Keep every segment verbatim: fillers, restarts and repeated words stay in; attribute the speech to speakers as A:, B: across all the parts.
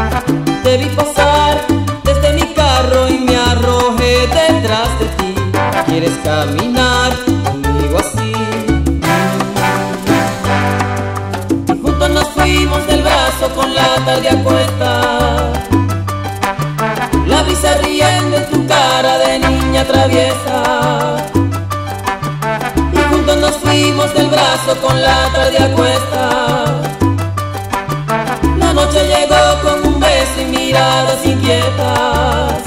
A: Te vi pasar desde mi carro y me arrojé detrás de ti. ¿Quieres caminar conmigo así? Y juntos nos fuimos del brazo con la tarde a cuesta. La brisa riendo en tu cara de niña traviesa. Y juntos nos fuimos del brazo con la tarde a cuesta. La noche llegó con un beso y miradas inquietas.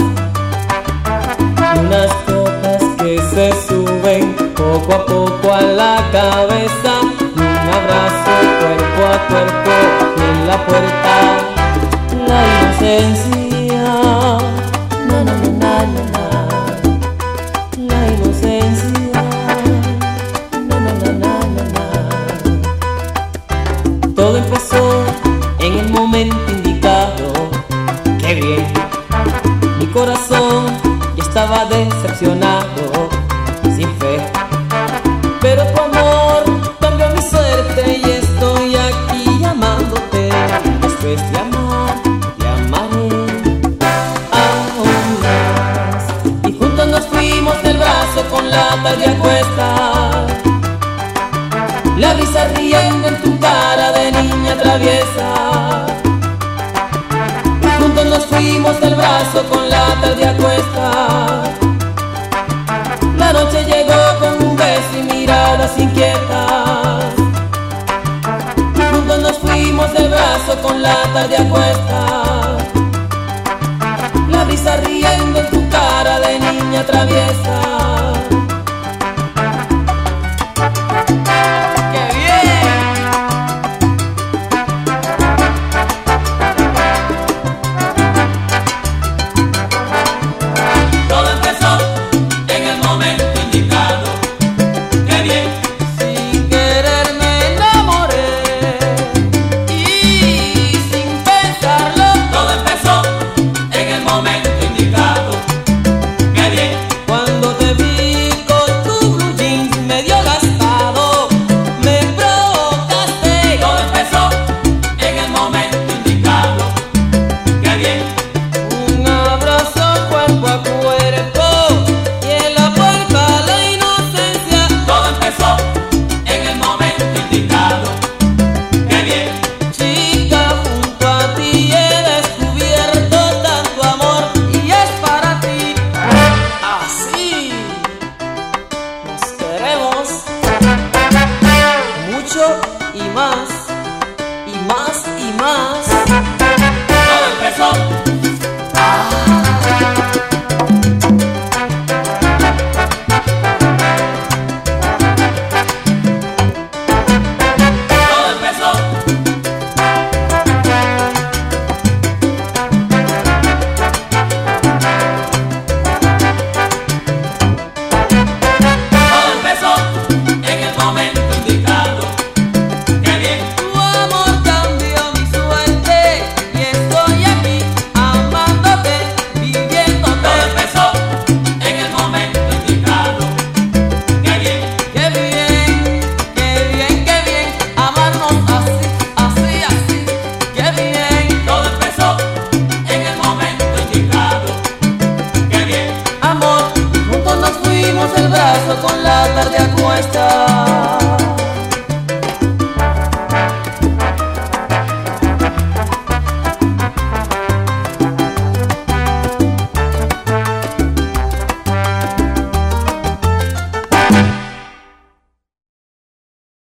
A: Unas copas que se suben poco a poco a la cabeza. Un abrazo cuerpo a cuerpo y en la puerta la inocencia. Na, na, na, na, na, na. La inocencia. Na, na, na, na, na, na. Todo empezó en el momento indicado. ¡Qué bien! Mi corazón ya estaba decepcionado, sin fe. Pero tu amor cambió mi suerte y estoy aquí llamándote. Después de amar, te amaré aún más. Y juntos nos fuimos del brazo con la tarde a cuesta. La brisa riendo en tu cara de niña traviesa. Y juntos nos fuimos del brazo con la tarde a cuesta. La noche llegó con un beso y miradas inquietas. Y juntos nos fuimos del brazo con la tarde a cuesta. La brisa riendo en tu cara de niña traviesa.